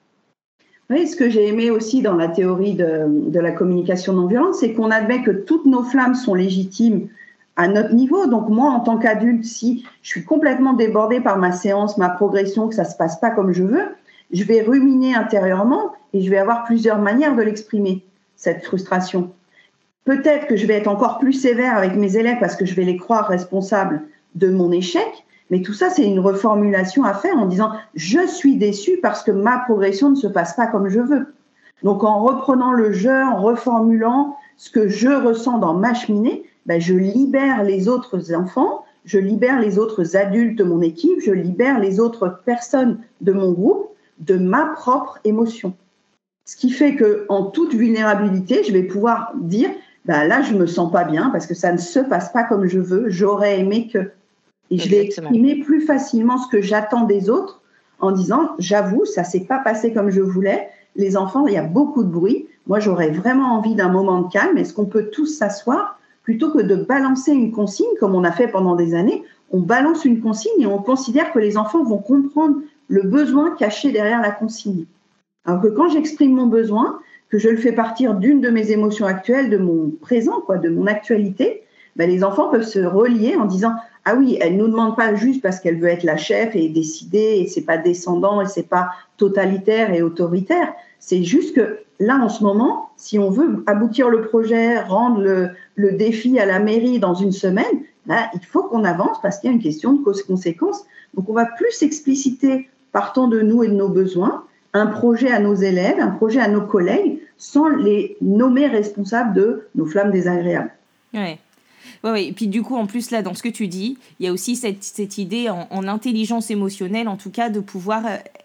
Oui, ce que j'ai aimé aussi dans la théorie de la communication non violente, c'est qu'on admet que toutes nos flammes sont légitimes à notre niveau. Donc moi, en tant qu'adulte, si je suis complètement débordée par ma séance, ma progression, que ça ne se passe pas comme je veux, je vais ruminer intérieurement et je vais avoir plusieurs manières de l'exprimer, cette frustration. Peut-être que je vais être encore plus sévère avec mes élèves parce que je vais les croire responsables de mon échec. Mais tout ça, c'est une reformulation à faire en disant « je suis déçue parce que ma progression ne se passe pas comme je veux ». Donc, en reprenant le « je », en reformulant ce que je ressens dans ma cheminée, je libère les autres enfants, je libère les autres adultes de mon équipe, je libère les autres personnes de mon groupe de ma propre émotion. Ce qui fait qu'en toute vulnérabilité, je vais pouvoir dire « là, je ne me sens pas bien parce que ça ne se passe pas comme je veux, j'aurais aimé que… » Et je vais exprimer plus facilement ce que j'attends des autres en disant « j'avoue, ça ne s'est pas passé comme je voulais. Les enfants, il y a beaucoup de bruit. Moi, j'aurais vraiment envie d'un moment de calme. Est-ce qu'on peut tous s'asseoir ?» Plutôt que de balancer une consigne, comme on a fait pendant des années, on balance une consigne et on considère que les enfants vont comprendre le besoin caché derrière la consigne. Alors que quand j'exprime mon besoin, que je le fais partir d'une de mes émotions actuelles, de mon présent, de mon actualité, les enfants peuvent se relier en disant « ah oui, elle ne nous demande pas juste parce qu'elle veut être la chef et décider, et ce n'est pas descendant, et ce n'est pas totalitaire et autoritaire. C'est juste que là, en ce moment, si on veut aboutir le projet, rendre le défi à la mairie dans une semaine, il faut qu'on avance parce qu'il y a une question de cause-conséquence. Donc, on va plus expliciter, partant de nous et de nos besoins, un projet à nos élèves, un projet à nos collègues, sans les nommer responsables de nos flammes désagréables. Oui. Ouais. Et puis du coup, en plus, là, dans ce que tu dis, il y a aussi cette idée en intelligence émotionnelle, en tout cas, de pouvoir...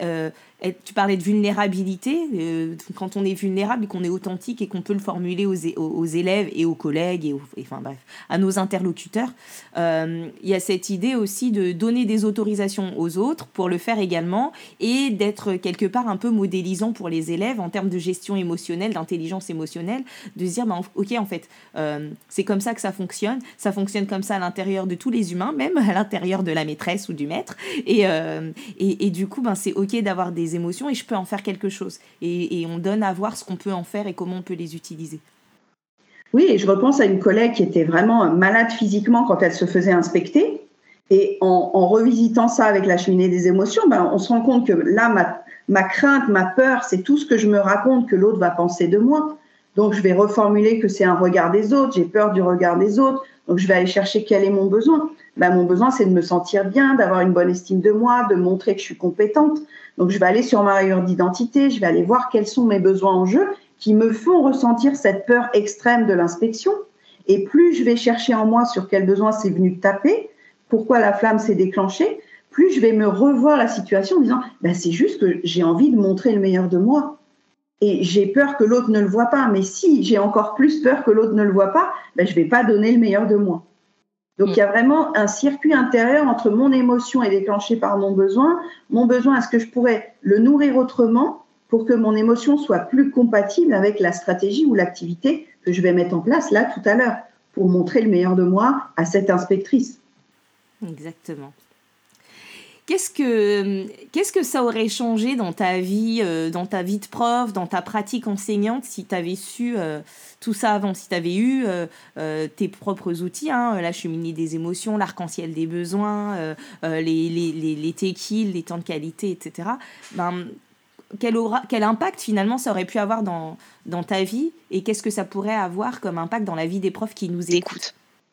tu parlais de vulnérabilité. Quand on est vulnérable et qu'on est authentique et qu'on peut le formuler aux élèves et aux collègues et à nos interlocuteurs, il y a cette idée aussi de donner des autorisations aux autres pour le faire également et d'être quelque part un peu modélisant pour les élèves en termes de gestion émotionnelle, d'intelligence émotionnelle, de se dire, ok, en fait, c'est comme ça que ça fonctionne comme ça à l'intérieur de tous les humains, même à l'intérieur de la maîtresse ou du maître, et du coup, c'est ok d'avoir des émotions et je peux en faire quelque chose. Et on donne à voir ce qu'on peut en faire et comment on peut les utiliser. Oui, et je repense à une collègue qui était vraiment malade physiquement quand elle se faisait inspecter. Et en revisitant ça avec la cheminée des émotions, on se rend compte que là, ma crainte, ma peur, c'est tout ce que je me raconte que l'autre va penser de moi. Donc, je vais reformuler que c'est un regard des autres, j'ai peur du regard des autres. Donc, je vais aller chercher quel est mon besoin. Mon besoin, c'est de me sentir bien, d'avoir une bonne estime de moi, de montrer que je suis compétente. Donc, je vais aller sur ma rayure d'identité, je vais aller voir quels sont mes besoins en jeu qui me font ressentir cette peur extrême de l'inspection. Et plus je vais chercher en moi sur quel besoin c'est venu taper, pourquoi la flamme s'est déclenchée, plus je vais me revoir la situation en disant c'est juste que j'ai envie de montrer le meilleur de moi. Et j'ai peur que l'autre ne le voit pas. Mais si j'ai encore plus peur que l'autre ne le voit pas, je ne vais pas donner le meilleur de moi. Donc, il y a vraiment un circuit intérieur entre mon émotion est déclenchée par mon besoin, est-ce que je pourrais le nourrir autrement pour que mon émotion soit plus compatible avec la stratégie ou l'activité que je vais mettre en place là tout à l'heure pour montrer le meilleur de moi à cette inspectrice. Exactement. Qu'est-ce que ça aurait changé dans ta vie de prof, dans ta pratique enseignante, si tu avais su tout ça avant, si tu avais eu tes propres outils, la cheminée des émotions, l'arc-en-ciel des besoins, les tequilles, les temps de qualité, etc. Quel impact finalement ça aurait pu avoir dans ta vie, et qu'est-ce que ça pourrait avoir comme impact dans la vie des profs qui nous écoutent?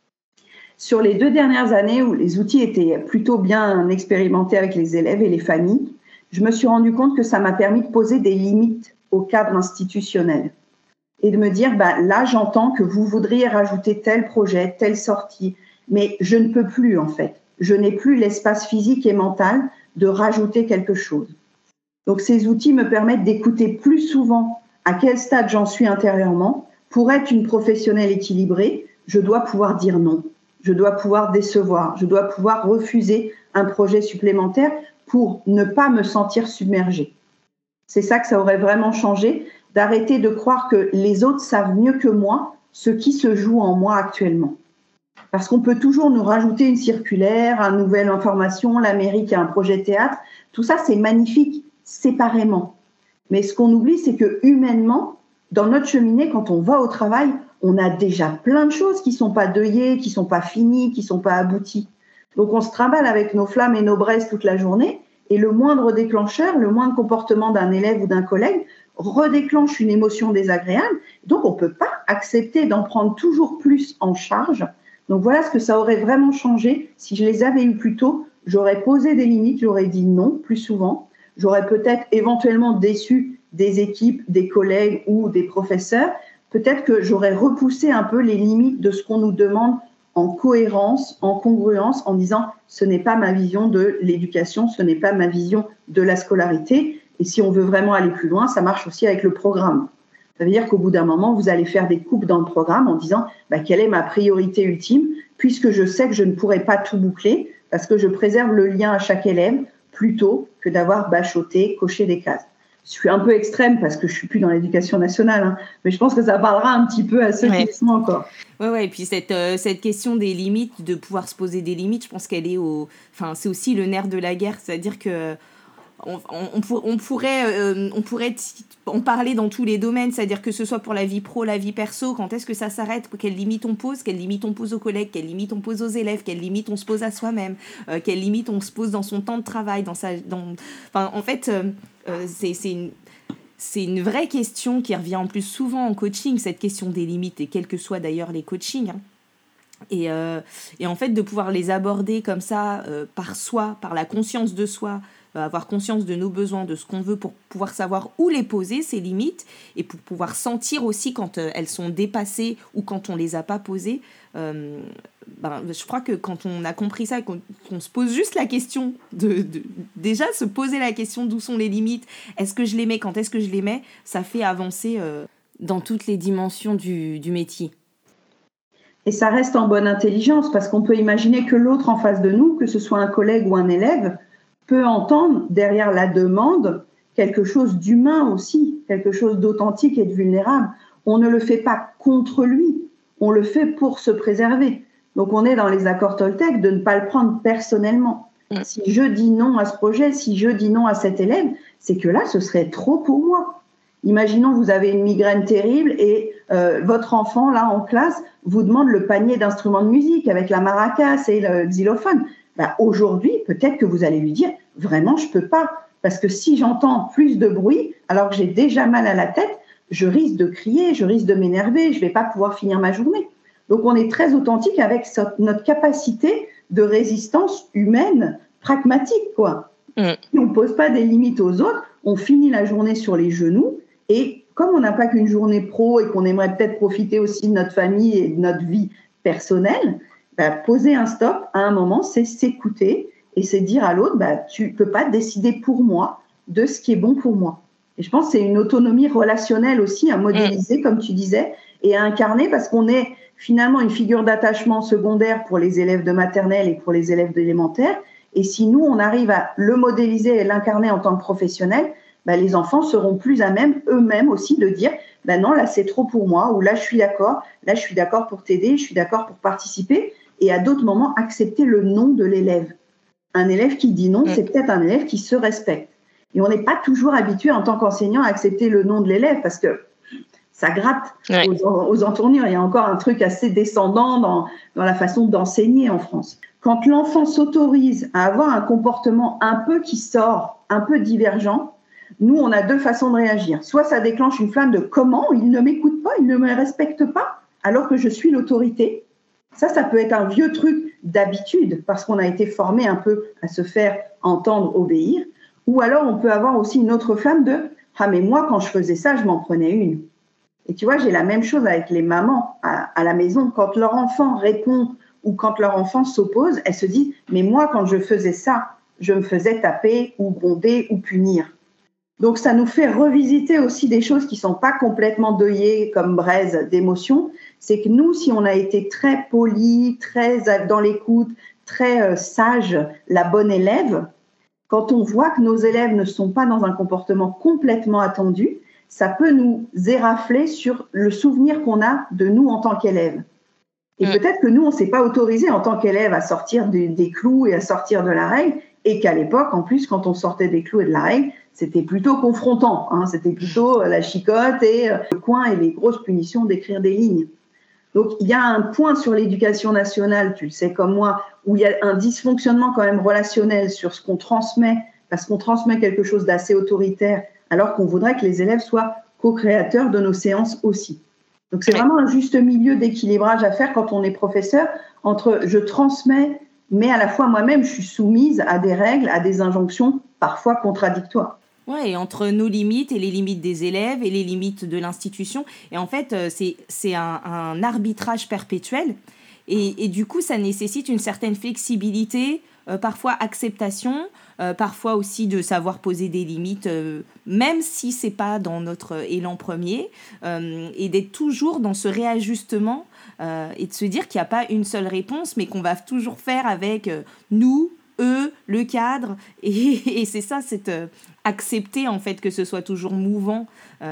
Sur les 2 dernières années où les outils étaient plutôt bien expérimentés avec les élèves et les familles, je me suis rendu compte que ça m'a permis de poser des limites au cadre institutionnel et de me dire, là, j'entends que vous voudriez rajouter tel projet, telle sortie, mais je ne peux plus en fait. Je n'ai plus l'espace physique et mental de rajouter quelque chose. Donc, ces outils me permettent d'écouter plus souvent à quel stade j'en suis intérieurement. Pour être une professionnelle équilibrée, je dois pouvoir dire non. Je dois pouvoir décevoir, je dois pouvoir refuser un projet supplémentaire pour ne pas me sentir submergée. C'est ça que ça aurait vraiment changé, d'arrêter de croire que les autres savent mieux que moi ce qui se joue en moi actuellement. Parce qu'on peut toujours nous rajouter une circulaire, une nouvelle information, la mairie qui a un projet de théâtre, tout ça c'est magnifique, séparément. Mais ce qu'on oublie, c'est que humainement, dans notre cheminée, quand on va au travail, on a déjà plein de choses qui ne sont pas deuillées, qui ne sont pas finies, qui ne sont pas abouties. Donc, on se trimballe avec nos flammes et nos braises toute la journée, et le moindre déclencheur, le moindre comportement d'un élève ou d'un collègue redéclenche une émotion désagréable. Donc, on ne peut pas accepter d'en prendre toujours plus en charge. Donc, voilà ce que ça aurait vraiment changé. Si je les avais eus plus tôt, j'aurais posé des limites, j'aurais dit non plus souvent. J'aurais peut-être éventuellement déçu des équipes, des collègues ou des professeurs. Peut-être que j'aurais repoussé un peu les limites de ce qu'on nous demande en cohérence, en congruence, en disant ce n'est pas ma vision de l'éducation, ce n'est pas ma vision de la scolarité. Et si on veut vraiment aller plus loin, ça marche aussi avec le programme. Ça veut dire qu'au bout d'un moment, vous allez faire des coupes dans le programme en disant quelle est ma priorité ultime, puisque je sais que je ne pourrai pas tout boucler, parce que je préserve le lien à chaque élève plutôt que d'avoir bachoté, coché des cases. Je suis un peu extrême parce que je ne suis plus dans l'éducation nationale, mais je pense que ça parlera un petit peu à ceux qui sont encore. Oui, et puis cette question des limites, de pouvoir se poser des limites, je pense qu'elle est c'est aussi le nerf de la guerre, c'est-à-dire que on pourrait en parler dans tous les domaines, c'est-à-dire que ce soit pour la vie pro, la vie perso, quand est-ce que ça s'arrête, quelles limites on pose aux collègues, quelles limites on pose aux élèves, quelles limites on se pose à soi-même, quelles limites on se pose dans son temps de travail, c'est une vraie question qui revient en plus souvent en coaching, cette question des limites, et quels que soient d'ailleurs les coachings. Et en fait, de pouvoir les aborder comme ça, par soi, par la conscience de soi, avoir conscience de nos besoins, de ce qu'on veut, pour pouvoir savoir où les poser, ces limites, et pour pouvoir sentir aussi quand elles sont dépassées ou quand on les a pas posées. Je crois que quand on a compris ça, qu'on se pose juste la question déjà se poser la question d'où sont les limites, est-ce que je les mets, quand est-ce que je les mets, ça fait avancer dans toutes les dimensions du métier. Et ça reste en bonne intelligence, parce qu'on peut imaginer que l'autre en face de nous, que ce soit un collègue ou un élève, peut entendre derrière la demande quelque chose d'humain aussi, quelque chose d'authentique et de vulnérable. On ne le fait pas contre lui, on le fait pour se préserver. Donc on est dans les accords Toltec de ne pas le prendre personnellement. Si je dis non à ce projet, si je dis non à cet élève, c'est que là, ce serait trop pour moi. Imaginons vous avez une migraine terrible et votre enfant, là, en classe, vous demande le panier d'instruments de musique avec la maracas et le xylophone. Aujourd'hui, peut-être que vous allez lui dire, vraiment, je peux pas. Parce que si j'entends plus de bruit, alors que j'ai déjà mal à la tête, je risque de crier, je risque de m'énerver, je vais pas pouvoir finir ma journée. Donc, on est très authentique avec notre capacité de résistance humaine pragmatique, quoi. Si on pose pas des limites aux autres, on finit la journée sur les genoux. Et comme on n'a pas qu'une journée pro et qu'on aimerait peut-être profiter aussi de notre famille et de notre vie personnelle, poser un stop à un moment, c'est s'écouter et c'est dire à l'autre, tu peux pas décider pour moi de ce qui est bon pour moi. Et je pense que c'est une autonomie relationnelle aussi à modéliser, comme tu disais, et à incarner, parce qu'on est finalement une figure d'attachement secondaire pour les élèves de maternelle et pour les élèves d'élémentaire. Et si nous, on arrive à le modéliser et l'incarner en tant que professionnel, les enfants seront plus à même eux-mêmes aussi de dire non, là c'est trop pour moi, ou là je suis d'accord pour t'aider, je suis d'accord pour participer, et à d'autres moments accepter le non de l'élève. Un élève qui dit non, c'est peut-être un élève qui se respecte. Et on n'est pas toujours habitué en tant qu'enseignant à accepter le non de l'élève parce que ça gratte aux entournures. Il y a encore un truc assez descendant dans la façon d'enseigner en France. Quand l'enfant s'autorise à avoir un comportement un peu qui sort, un peu divergent, nous, on a deux façons de réagir. Soit ça déclenche une flamme de comment il ne m'écoute pas, il ne me respecte pas, alors que je suis l'autorité. Ça peut être un vieux truc d'habitude, parce qu'on a été formé un peu à se faire entendre, obéir. Ou alors, on peut avoir aussi une autre flamme de « Ah, mais moi, quand je faisais ça, je m'en prenais une ». Et tu vois, j'ai la même chose avec les mamans à la maison. Quand leur enfant répond ou quand leur enfant s'oppose, elles se disent « Mais moi, quand je faisais ça, je me faisais taper ou gronder ou punir ». Donc, ça nous fait revisiter aussi des choses qui ne sont pas complètement deuillées comme braise d'émotions. C'est que nous, si on a été très poli, très dans l'écoute, très sage, la bonne élève, quand on voit que nos élèves ne sont pas dans un comportement complètement attendu, ça peut nous érafler sur le souvenir qu'on a de nous en tant qu'élèves. Et peut-être que nous, on ne s'est pas autorisé en tant qu'élève à sortir des clous et à sortir de la règle, et qu'à l'époque, en plus, quand on sortait des clous et de la règle, c'était plutôt confrontant. C'était plutôt la chicotte et le coin et les grosses punitions d'écrire des lignes. Donc, il y a un point sur l'éducation nationale, tu le sais comme moi, où il y a un dysfonctionnement quand même relationnel sur ce qu'on transmet, parce qu'on transmet quelque chose d'assez autoritaire, alors qu'on voudrait que les élèves soient co-créateurs de nos séances aussi. Donc, c'est vraiment un juste milieu d'équilibrage à faire quand on est professeur, entre je transmets, mais à la fois moi-même, je suis soumise à des règles, à des injonctions parfois contradictoires. Ouais, et entre nos limites et les limites des élèves et les limites de l'institution. Et en fait, c'est un arbitrage perpétuel. Et du coup, ça nécessite une certaine flexibilité, parfois acceptation, parfois aussi de savoir poser des limites, même si ce n'est pas dans notre élan premier, et d'être toujours dans ce réajustement et de se dire qu'il n'y a pas une seule réponse, mais qu'on va toujours faire avec nous, eux, le cadre, et c'est ça, c'est accepter en fait que ce soit toujours mouvant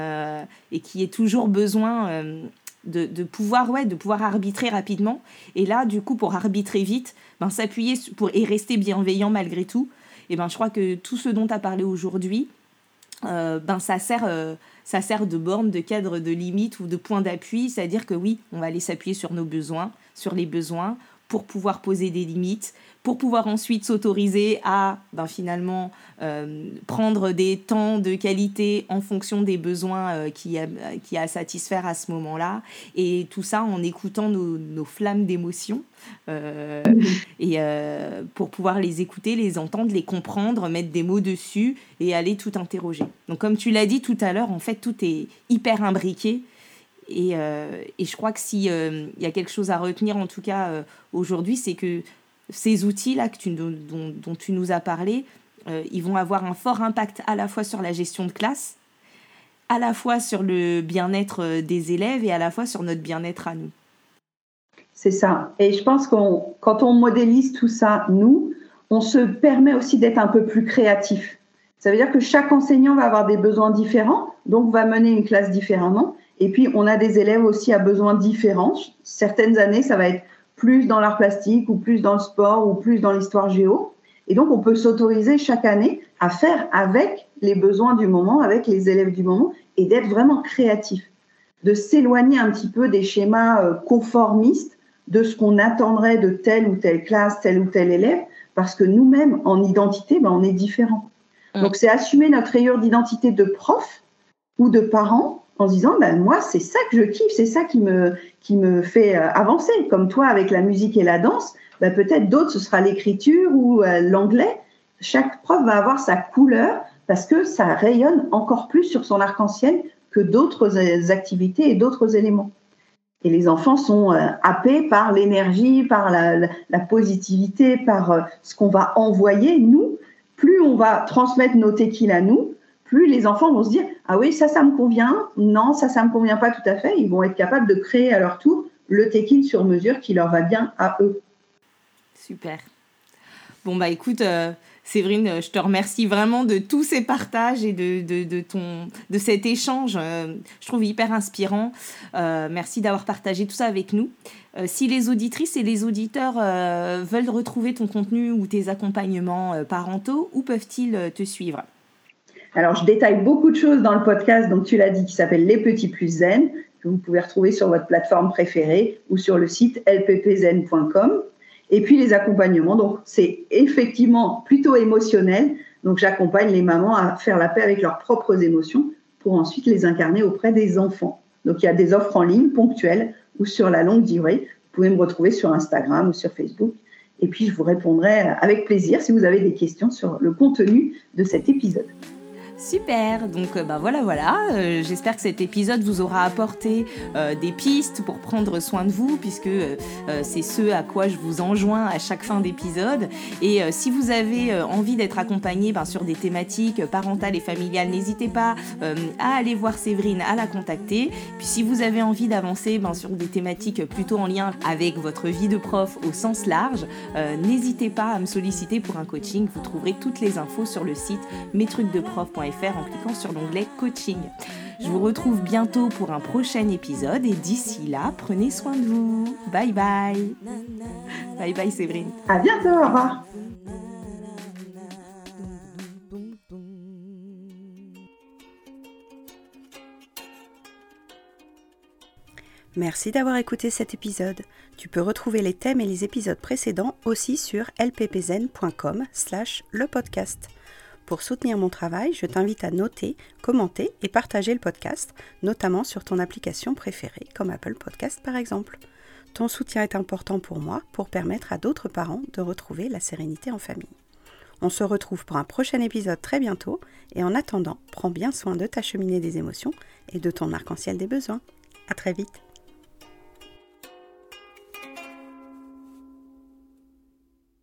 et qu'il y ait toujours besoin de pouvoir arbitrer rapidement. Et là, du coup, pour arbitrer vite, s'appuyer et rester bienveillant malgré tout, et je crois que tout ce dont tu as parlé aujourd'hui, ça sert de borne, de cadre, de limite ou de point d'appui, c'est-à-dire que oui, on va aller s'appuyer sur nos besoins, sur les besoins, pour pouvoir poser des limites, pour pouvoir ensuite s'autoriser à finalement prendre des temps de qualité en fonction des besoins qu'il y a à satisfaire à ce moment-là. Et tout ça en écoutant nos flammes d'émotion et pour pouvoir les écouter, les entendre, les comprendre, mettre des mots dessus et aller tout interroger. Donc comme tu l'as dit tout à l'heure, en fait, tout est hyper imbriqué. Et je crois que s'il y a quelque chose à retenir, en tout cas aujourd'hui, c'est que ces outils-là dont tu nous as parlé, ils vont avoir un fort impact à la fois sur la gestion de classe, à la fois sur le bien-être des élèves et à la fois sur notre bien-être à nous. C'est ça. Et je pense quand on modélise tout ça, on se permet aussi d'être un peu plus créatif. Ça veut dire que chaque enseignant va avoir des besoins différents, donc va mener une classe différemment. Et puis, on a des élèves aussi à besoins différents. Certaines années, ça va être plus dans l'art plastique ou plus dans le sport ou plus dans l'histoire géo. Et donc, on peut s'autoriser chaque année à faire avec les besoins du moment avec les élèves du moment et d'être vraiment créatif, de s'éloigner un petit peu des schémas conformistes de ce qu'on attendrait de telle ou telle classe, tel ou tel élève, parce que nous-mêmes, en identité, on est différents. Donc, c'est assumer notre rayure d'identité de prof ou de parent en se disant, moi, c'est ça que je kiffe, c'est ça qui me fait avancer. Comme toi, avec la musique et la danse, peut-être d'autres, ce sera l'écriture ou l'anglais. Chaque prof va avoir sa couleur parce que ça rayonne encore plus sur son arc-en-ciel que d'autres activités et d'autres éléments. Et les enfants sont happés par l'énergie, par la positivité, par ce qu'on va envoyer, nous. Plus on va transmettre nos techies à nous, plus les enfants vont se dire « Ah oui, ça me convient. Non, ça me convient pas tout à fait. » Ils vont être capables de créer à leur tour le techie sur mesure qui leur va bien à eux. Super. Bon, écoute, Séverine, je te remercie vraiment de tous ces partages et de cet échange. Je trouve hyper inspirant. Merci d'avoir partagé tout ça avec nous. Si les auditrices et les auditeurs veulent retrouver ton contenu ou tes accompagnements parentaux, où peuvent-ils te suivre ? Alors, je détaille beaucoup de choses dans le podcast, donc tu l'as dit, qui s'appelle Les Petits Plus Zen, que vous pouvez retrouver sur votre plateforme préférée ou sur le site lppzen.com. Et puis les accompagnements, donc c'est effectivement plutôt émotionnel. Donc j'accompagne les mamans à faire la paix avec leurs propres émotions pour ensuite les incarner auprès des enfants. Donc il y a des offres en ligne ponctuelles ou sur la longue durée. Vous pouvez me retrouver sur Instagram ou sur Facebook. Et puis je vous répondrai avec plaisir si vous avez des questions sur le contenu de cet épisode. Super, donc voilà. J'espère que cet épisode vous aura apporté des pistes pour prendre soin de vous, puisque c'est ce à quoi je vous enjoins à chaque fin d'épisode. Et si vous avez envie d'être accompagné sur des thématiques parentales et familiales, n'hésitez pas à aller voir Séverine, à la contacter. Puis si vous avez envie d'avancer sur des thématiques plutôt en lien avec votre vie de prof au sens large, n'hésitez pas à me solliciter pour un coaching. Vous trouverez toutes les infos sur le site mestrucsdeprof.fr en cliquant sur l'onglet coaching. Je vous retrouve bientôt pour un prochain épisode et d'ici là, prenez soin de vous. Bye bye. Bye bye Séverine. À bientôt, au revoir. Merci d'avoir écouté cet épisode. Tu peux retrouver les thèmes et les épisodes précédents aussi sur lppzen.com/lepodcast. Pour soutenir mon travail, je t'invite à noter, commenter et partager le podcast, notamment sur ton application préférée, comme Apple Podcast par exemple. Ton soutien est important pour moi pour permettre à d'autres parents de retrouver la sérénité en famille. On se retrouve pour un prochain épisode très bientôt et en attendant, prends bien soin de ta cheminée des émotions et de ton arc-en-ciel des besoins. À très vite.